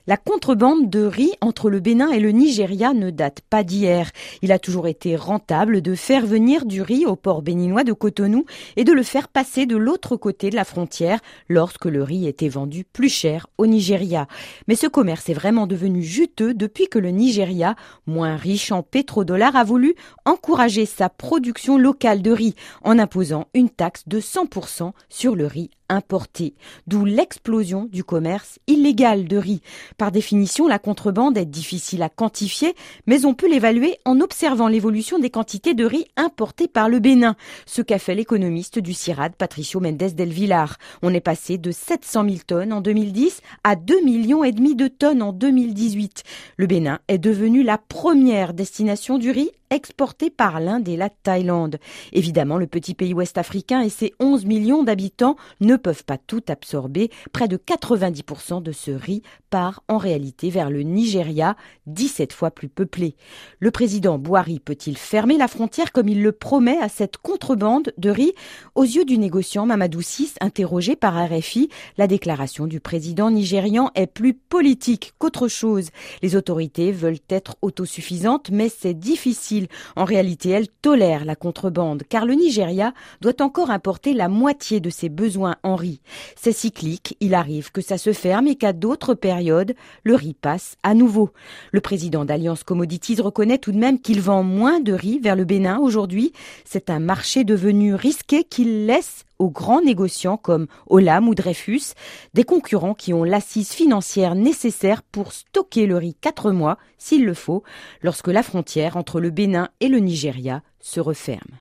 La contrebande de riz entre le Bénin et le Nigeria ne date pas d'hier. Il a toujours été rentable de faire venir du riz au port béninois de Cotonou et de le faire passer de l'autre côté de la frontière lorsque le riz était vendu plus cher au Nigeria. Mais ce commerce est vraiment devenu juteux depuis que le Nigeria, moins riche en pétrodollars, a voulu encourager sa production locale de riz en imposant une taxe de 100% sur le riz importé, d'où l'explosion du commerce illégal de riz. Par définition, la contrebande est difficile à quantifier, mais on peut l'évaluer en observant l'évolution des quantités de riz importées par le Bénin, ce qu'a fait l'économiste du CIRAD, Patricio Mendes del Villar. On est passé de 700 000 tonnes en 2010 à 2,5 millions de tonnes en 2018. Le Bénin est devenu la première destination du riz exporté par l'Inde et la Thaïlande. Évidemment, le petit pays ouest-africain et ses 11 millions d'habitants ne peuvent pas tout absorber. Près de 90% de ce riz part en réalité vers le Nigeria, 17 fois plus peuplé. Le président Buhari peut-il fermer la frontière comme il le promet à cette contrebande de riz? Aux yeux du négociant Mamadou Ciss, interrogé par RFI, la déclaration du président nigérian est plus politique qu'autre chose. Les autorités veulent être autosuffisantes, mais c'est difficile. En réalité, elles tolèrent la contrebande, car le Nigeria doit encore importer la moitié de ses besoins en riz. C'est cyclique, il arrive que ça se ferme et qu'à d'autres périodes, le riz passe à nouveau. Le président d'Alliance Commodities reconnaît tout de même qu'il vend moins de riz vers le Bénin aujourd'hui. C'est un marché devenu risqué qu'il laisse aux grands négociants comme Olam ou Dreyfus, des concurrents qui ont l'assise financière nécessaire pour stocker le riz 4 mois, s'il le faut, lorsque la frontière entre le Bénin et le Nigeria se referme.